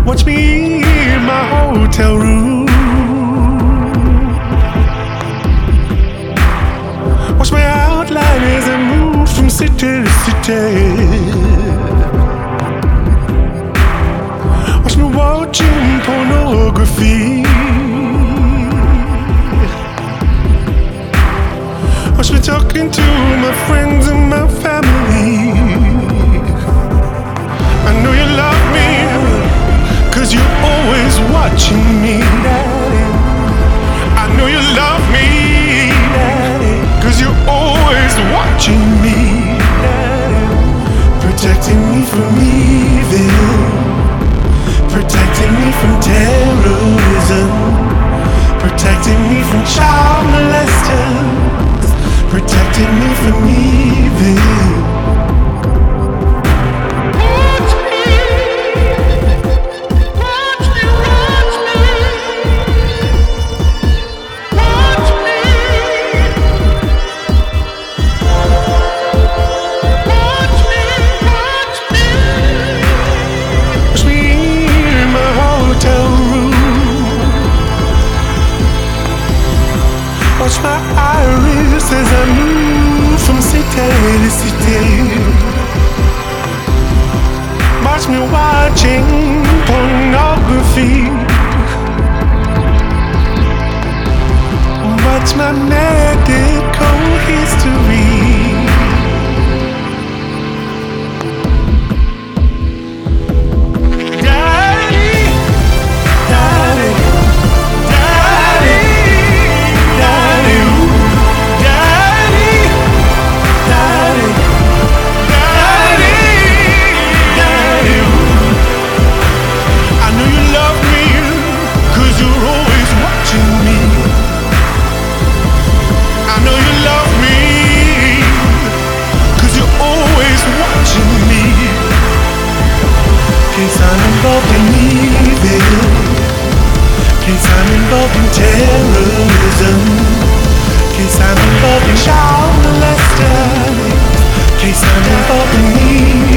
Watch me in my hotel room. Watch my outline as I move from city to city. Watch me watching pornography. Watch me talking to my friends and my family. I know you love me, 'cause you're always watching me. I know you love me, 'cause you're always watching me. Protecting me from evil, protecting me from terrorism, protecting me from child molesters, protecting me from evil. Watch my iris as I move from city to city. Watch me watching pornography. Watch my medical history. I'm involved in evil, case I'm involved in terrorism, case I'm involved in child molesters, case I'm involved in evil.